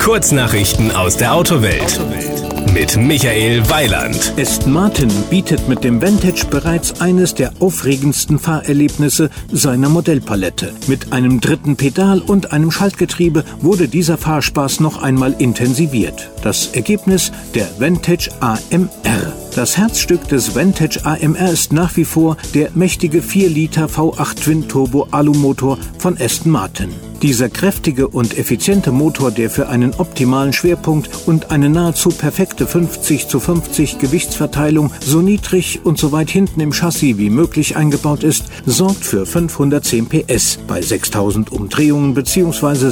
Kurznachrichten aus der Autowelt. Mit Michael Weiland. Aston Martin bietet mit dem Vantage bereits eines der aufregendsten Fahrerlebnisse seiner Modellpalette. Mit einem dritten Pedal und einem Schaltgetriebe wurde dieser Fahrspaß noch einmal intensiviert. Das Ergebnis: der Vantage AMR. Das Herzstück des Vantage AMR ist nach wie vor der mächtige 4 Liter V8 Twin-Turbo Alumotor von Aston Martin. Dieser kräftige und effiziente Motor, der für einen optimalen Schwerpunkt und eine nahezu perfekte 50:50 Gewichtsverteilung so niedrig und so weit hinten im Chassis wie möglich eingebaut ist, sorgt für 510 PS bei 6000 Umdrehungen bzw.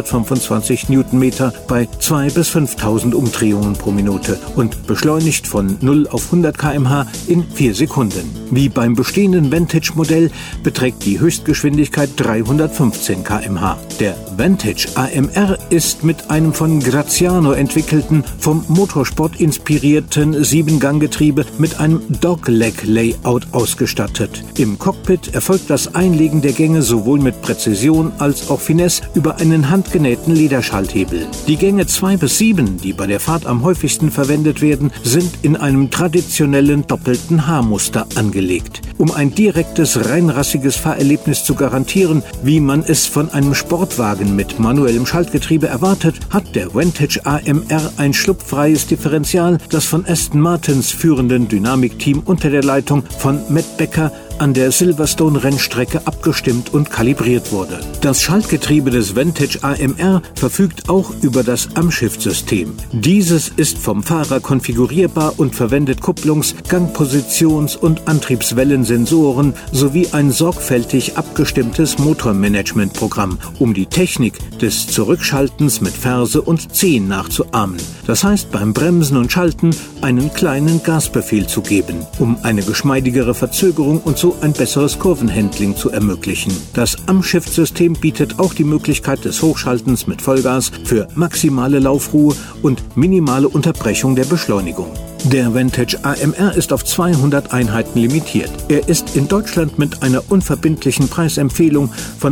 625 Newtonmeter bei 2.000 bis 5.000 Umdrehungen pro Minute und beschleunigt von 0 auf 100 km/h in 4 Sekunden. Wie beim bestehenden Vantage-Modell beträgt die Höchstgeschwindigkeit 315 km/h. Der Vantage AMR ist mit einem von Graziano entwickelten, vom Motorsport inspirierten 7-Gang-Getriebe mit einem Dogleg-Layout ausgestattet. Im Cockpit erfolgt das Einlegen der Gänge sowohl mit Präzision als auch Finesse über einen handgenähten Lederschalthebel. Die Gänge 2 bis 7, die bei der Fahrt am häufigsten verwendet werden, sind in einem traditionellen doppelten H-Muster angelegt. Um ein direktes, reinrassiges Fahrerlebnis zu garantieren, wie man es von einem Sportwagen mit manuellem Schaltgetriebe erwartet, hat der Vantage AMR ein schlupffreies Differential, das von Aston Martins führenden Dynamikteam unter der Leitung von Matt Becker an der Silverstone-Rennstrecke abgestimmt und kalibriert wurde. Das Schaltgetriebe des Vantage AMR verfügt auch über das Amshift-System. Dieses ist vom Fahrer konfigurierbar und verwendet Kupplungs-, Gangpositions- und Antriebswellensensoren sowie ein sorgfältig abgestimmtes Motormanagementprogramm, um die Technik des Zurückschaltens mit Ferse und Zehen nachzuahmen. Das heißt, beim Bremsen und Schalten einen kleinen Gasbefehl zu geben, um eine geschmeidigere Verzögerung und so ein besseres Kurvenhandling zu ermöglichen. Das Amshift-System bietet auch die Möglichkeit des Hochschaltens mit Vollgas für maximale Laufruhe und minimale Unterbrechung der Beschleunigung. Der Vantage AMR ist auf 200 Einheiten limitiert. Er ist in Deutschland mit einer unverbindlichen Preisempfehlung von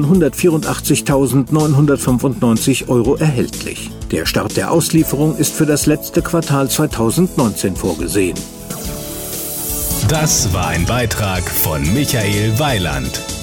184.995 € erhältlich. Der Start der Auslieferung ist für das letzte Quartal 2019 vorgesehen. Das war ein Beitrag von Michael Weiland.